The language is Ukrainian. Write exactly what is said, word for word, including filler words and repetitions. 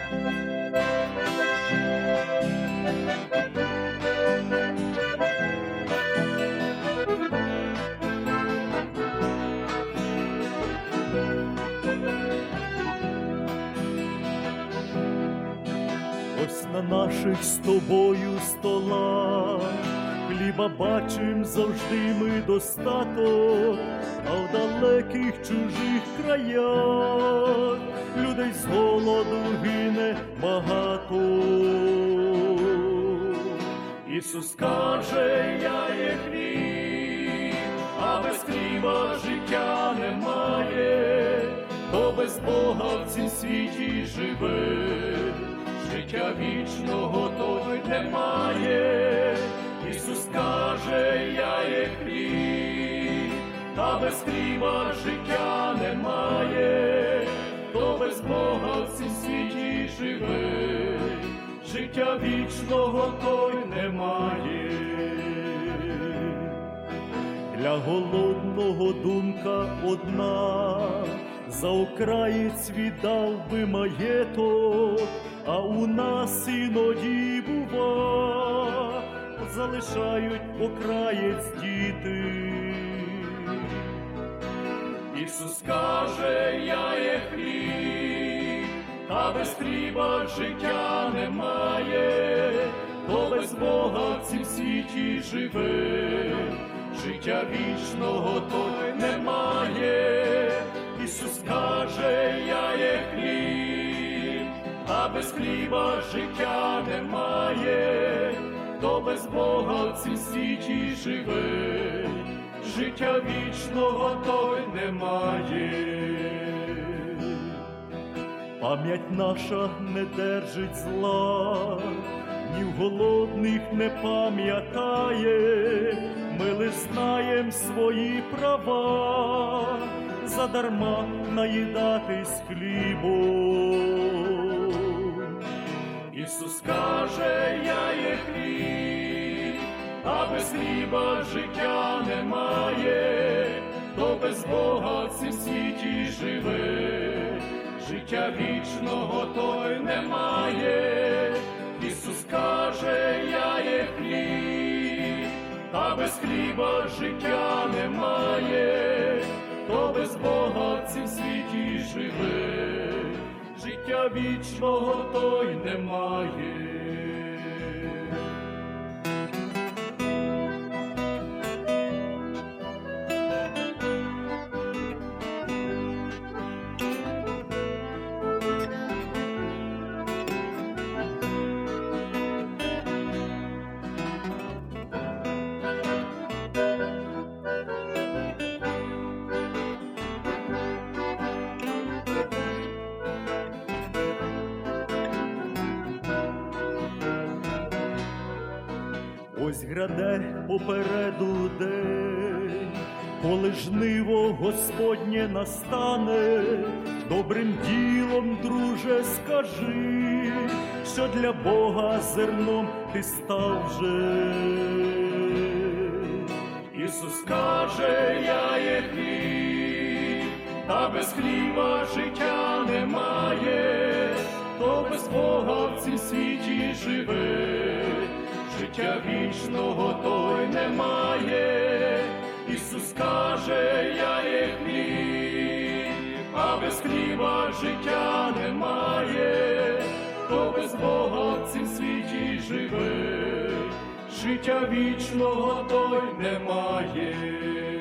Ось на наших з тобою столах хліба бачим завжди ми достаток, а в далеких чужих краях людей з голоду гине багато. Ісус каже, я є хліб, а без хліба життя немає, хто без Бога в цім світі живе, життя вічного той немає. Ісус каже, я є хліб, та без хліба життя немає, хто без Бога в цім світі живе, життя вічного той немає. Для голодного думка одна, за окраєць віддав би маєток, а у нас іноді бува, залишають окраєць діти. Ісус каже, я є хліб, та без хліба життя немає, хто без Бога в цім світі живе, життя вічного той немає. Ісус каже, я є хліб, а без хліба життя немає, хто без Бога в цім світі живе, життя вічного той немає. Пам'ять наша не держить зла, ні в голодних не пам'ятає, ми лиш знаєм свої права, задарма наїдатись хлібом. Ісус каже, я є хліб, а без хліба життя немає, хто без Бога в цім світі живе, життя вічного той немає. Ісус каже, я є хліб, а без хліба життя немає, хто без Бога в цім світі живе, життя вічного той немає. Ось гряде попереду день, коли жниво Господнє настане, добрим ділом, друже, скажи, що для Бога зерном ти став вже. Ісус каже, я є хліб, та без хліба життя немає, хто без Бога в цім світі живе, життя вічного той немає. Ісус каже, я є хліб, а без хліба життя немає, хто без Бога в цім світі живе, життя вічного той немає.